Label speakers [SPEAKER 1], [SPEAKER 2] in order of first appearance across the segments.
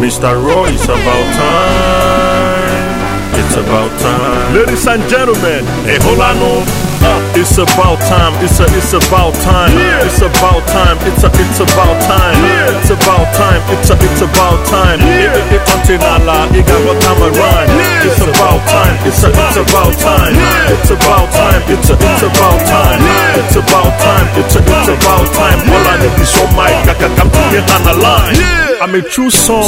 [SPEAKER 1] Mr. Roy, it's about time. It's about time. Ladies and gentlemen, Eholano. It's about time. It's about time. It's about time. It's about time. It's about time. It's about time. It's antinala. It got what time around. It's about time. It's about time. It's about time. It's about time. It's about time. It's about time. All I need is so my kaka come to me on the line. I'm a true son,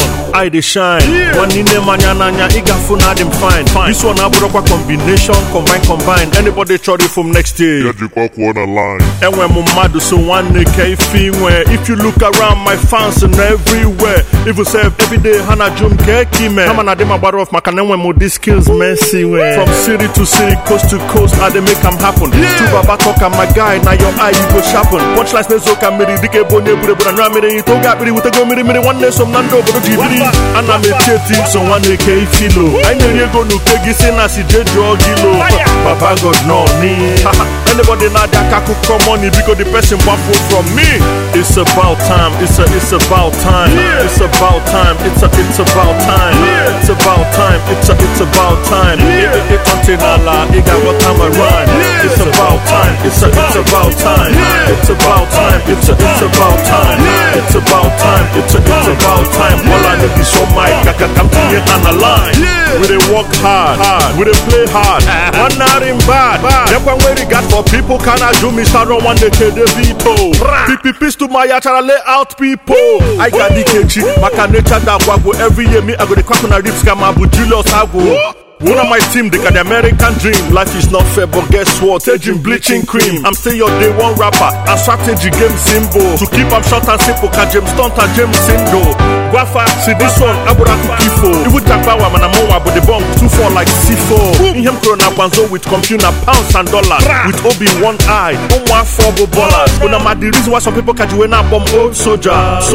[SPEAKER 1] I dey shine. One in the manana, igafuna them fine. This one I broke a combination, combine. Anybody try it from next day?
[SPEAKER 2] Yeah, you got one line.
[SPEAKER 1] And when Mumadu so one nigga where if you look around my fans and everywhere, if you say every day Hana Jum Keki man, I'm an adema bar of Makane when mo these skills messy when from city to city, coast to coast, I dey make them happen. To Baba talk my guy, now your eye you go sharpen. Watch like Mezoka Miri, Dike Bonye Bure, and Ramiri, Toga Biri with a go Miri, one day some Nando, but Jibiri, and I'm a team, so one day Filo. I know you're going to take it in as you did your Gilo. Papa God no need. Anybody now that can come money because the person waffle from me. It's about time. It's about time. It's about time. It's about time. It's about time. It's about time. It's antinala. It got what time around. It's about time. It's about time. It's about time. It's about time. It's about time. It's about time. All I need is so my kaka come to me on the line. We dey work hard. We dey play hard. One not in bad. Then when we got for people can I do Mr. Ron one day the veto. PPPs to my yachara lay out people. I got the kechi. Maka nature that wago every year me I go the crack on a rips come abu Julius Ago. One of my team, they got the American dream. Life is not fair, but guess what? Taking bleaching cream. I'm still your day one rapper. And strategy game symbol. To keep them short and simple, cause James Stunt and James Sindo. Guafa, see this one, I would have to kifo. It would Japawa, man, I'm over, but the bomb 2-4 like C4. In him corona panzo with computer, pounds and dollars. With Obi one eye, on 1-4 ballers. When I'm at the reason why some people catch you when I bomb old soldier.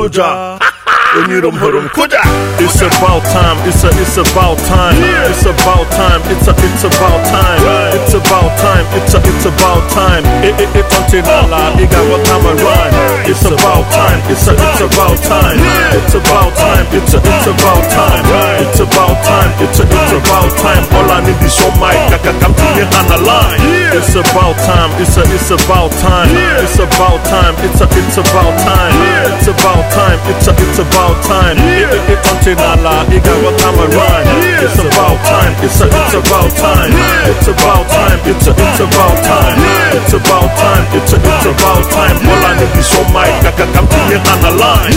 [SPEAKER 1] It's about time. It's about time. It's about time. It's about time. It's about time. It's about time. It's antinala. It got what time around. It's about time. It's about time. It's about time. It's about time. It's about time. It's about time. All I need is so my kaka come to me on the line. It's about time. It's about time. It's about time. It's about time. It's about time. It's about time. It's antinala. It got what time around. It's about time. It's about time. It's about time. It's about time. It's about time. It's about time. All I need is so my kaka come to me on the line.